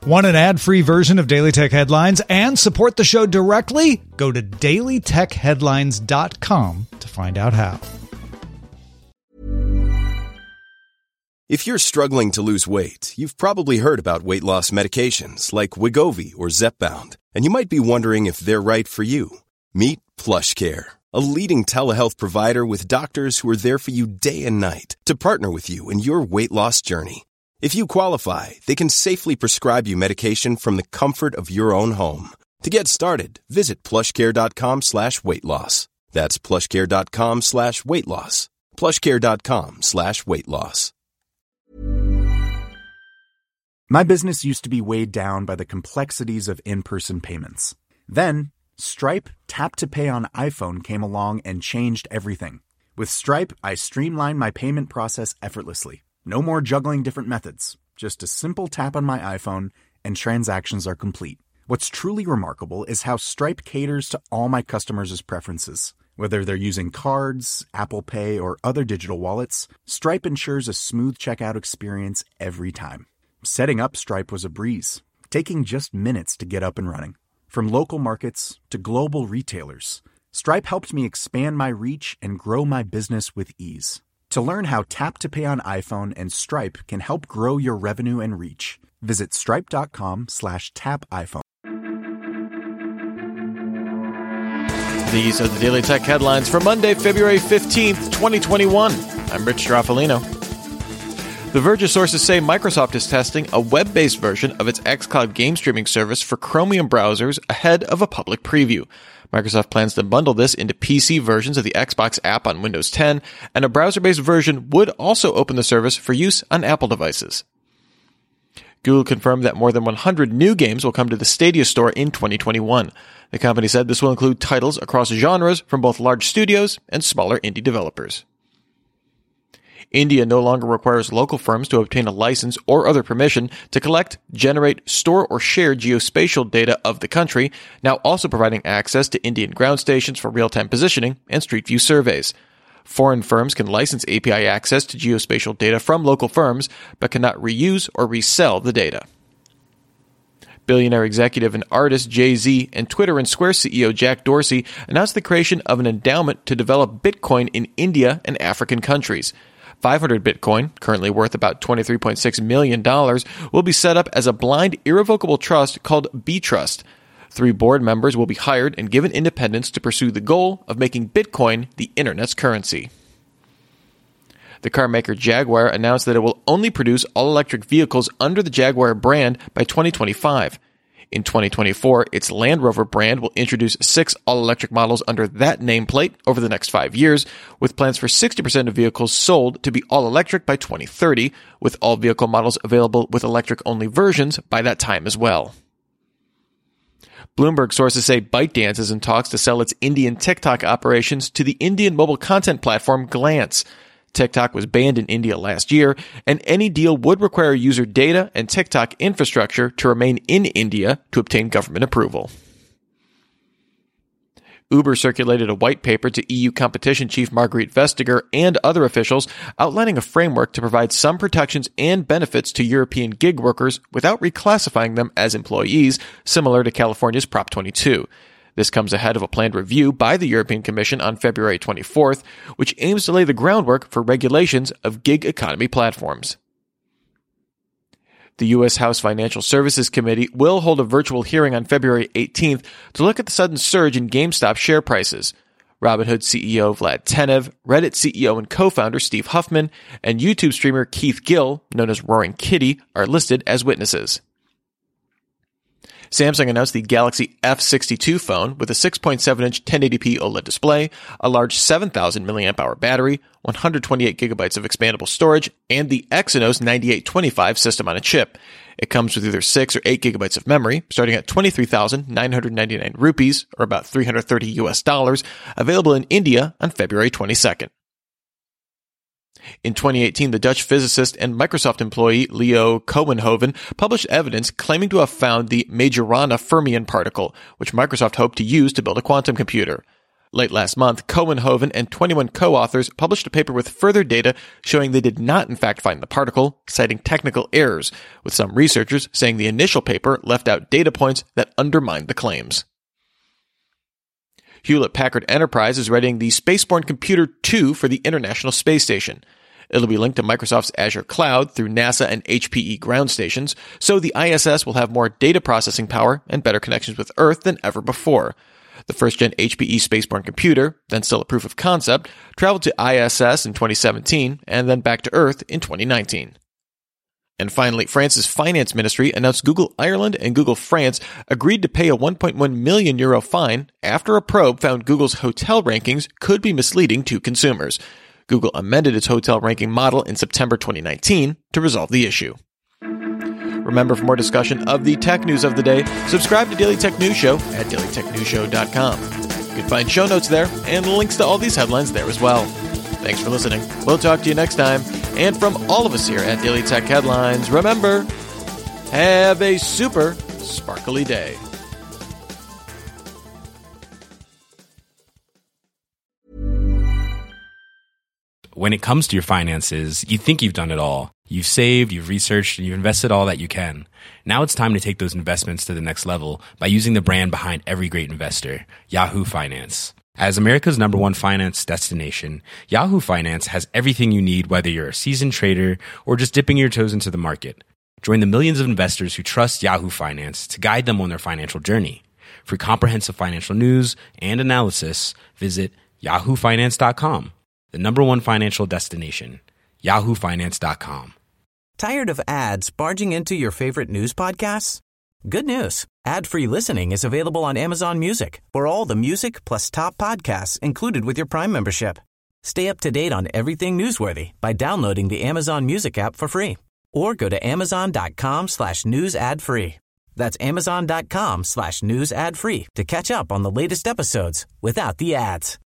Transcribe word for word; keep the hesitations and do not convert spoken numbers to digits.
Want an ad-free version of Daily Tech Headlines and support the show directly? Go to daily tech headlines dot com to find out how. If you're struggling to lose weight, you've probably heard about weight loss medications like Wegovy or Zepbound, and you might be wondering if they're right for you. Meet PlushCare, a leading telehealth provider with doctors who are there for you day and night to partner with you in your weight loss journey. If you qualify, they can safely prescribe you medication from the comfort of your own home. To get started, visit plushcare.com slash weight loss. That's plushcare.com slash weight loss. plushcare.com slash weight loss. My business used to be weighed down by the complexities of in-person payments. Then, Stripe Tap to Pay on iPhone came along and changed everything. With Stripe, I streamlined my payment process effortlessly. No more juggling different methods. Just a simple tap on my iPhone and transactions are complete. What's truly remarkable is how Stripe caters to all my customers' preferences. Whether they're using cards, Apple Pay, or other digital wallets, Stripe ensures a smooth checkout experience every time. Setting up Stripe was a breeze, taking just minutes to get up and running. From local markets to global retailers, Stripe helped me expand my reach and grow my business with ease. To learn how Tap to Pay on iPhone and Stripe can help grow your revenue and reach, visit stripe.com slash tap iPhone. These are the Daily Tech Headlines for Monday, February fifteenth, twenty twenty-one. I'm Rich Straffolino. The Verge sources say Microsoft is testing a web-based version of its xCloud game streaming service for Chromium browsers ahead of a public preview. Microsoft plans to bundle this into P C versions of the Xbox app on Windows ten, and a browser-based version would also open the service for use on Apple devices. Google confirmed that more than one hundred new games will come to the Stadia store in twenty twenty-one. The company said this will include titles across genres from both large studios and smaller indie developers. India no longer requires local firms to obtain a license or other permission to collect, generate, store, or share geospatial data of the country, now also providing access to Indian ground stations for real-time positioning and Street View surveys. Foreign firms can license A P I access to geospatial data from local firms, but cannot reuse or resell the data. Billionaire executive and artist Jay-Z and Twitter and Square C E O Jack Dorsey announced the creation of an endowment to develop Bitcoin in India and African countries. five hundred Bitcoin, currently worth about twenty-three point six million dollars, will be set up as a blind, irrevocable trust called B-Trust. Three board members will be hired and given independence to pursue the goal of making Bitcoin the internet's currency. The car maker Jaguar announced that it will only produce all-electric vehicles under the Jaguar brand by twenty twenty-five. In twenty twenty-four, its Land Rover brand will introduce six all-electric models under that nameplate over the next five years, with plans for sixty percent of vehicles sold to be all-electric by twenty thirty, with all vehicle models available with electric-only versions by that time as well. Bloomberg sources say ByteDance is in talks to sell its Indian TikTok operations to the Indian mobile content platform Glance. TikTok was banned in India last year, and any deal would require user data and TikTok infrastructure to remain in India to obtain government approval. Uber circulated a white paper to E U competition chief Margrethe Vestager and other officials outlining a framework to provide some protections and benefits to European gig workers without reclassifying them as employees, similar to California's Prop twenty-two. This comes ahead of a planned review by the European Commission on February twenty-fourth, which aims to lay the groundwork for regulations of gig economy platforms. The U S House Financial Services Committee will hold a virtual hearing on February eighteenth to look at the sudden surge in GameStop share prices. Robinhood C E O Vlad Tenev, Reddit C E O and co-founder Steve Huffman, and YouTube streamer Keith Gill, known as Roaring Kitty, are listed as witnesses. Samsung announced the Galaxy F sixty-two phone with a six point seven inch ten eighty p OLED display, a large seven thousand milliamp hour battery, one hundred twenty-eight gigabytes of expandable storage, and the Exynos ninety-eight twenty-five system on a chip. It comes with either six or eight gigabytes of memory, starting at twenty-three thousand nine hundred ninety-nine rupees, or about three hundred thirty U S dollars, available in India on February twenty-second. In twenty eighteen, the Dutch physicist and Microsoft employee Leo Cohenhoven published evidence claiming to have found the Majorana fermion particle, which Microsoft hoped to use to build a quantum computer. Late last month, Cohenhoven and twenty-one co-authors published a paper with further data showing they did not in fact find the particle, citing technical errors, with some researchers saying the initial paper left out data points that undermined the claims. Hewlett-Packard Enterprise is readying the Spaceborne Computer two for the International Space Station. It'll be linked to Microsoft's Azure Cloud through NASA and H P E ground stations, so the I S S will have more data processing power and better connections with Earth than ever before. The first-gen H P E Spaceborne computer, then still a proof of concept, traveled to I S S in twenty seventeen and then back to Earth in twenty nineteen. And finally, France's finance ministry announced Google Ireland and Google France agreed to pay a one point one million euro fine after a probe found Google's hotel rankings could be misleading to consumers. Google amended its hotel ranking model in September twenty nineteen to resolve the issue. Remember, for more discussion of the tech news of the day, subscribe to Daily Tech News Show at daily tech news show dot com. You can find show notes there and links to all these headlines there as well. Thanks for listening. We'll talk to you next time. And from all of us here at Daily Tech Headlines, remember, have a super sparkly day. When it comes to your finances, you think you've done it all. You've saved, you've researched, and you've invested all that you can. Now it's time to take those investments to the next level by using the brand behind every great investor, Yahoo Finance. As America's number one finance destination, Yahoo Finance has everything you need, whether you're a seasoned trader or just dipping your toes into the market. Join the millions of investors who trust Yahoo Finance to guide them on their financial journey. For comprehensive financial news and analysis, visit yahoo finance dot com, the number one financial destination, yahoo finance dot com. Tired of ads barging into your favorite news podcasts? Good news. Ad-free listening is available on Amazon Music for all the music plus top podcasts included with your Prime membership. Stay up to date on everything newsworthy by downloading the Amazon Music app for free or go to amazon.com slash news ad free. That's amazon.com slash news ad free to catch up on the latest episodes without the ads.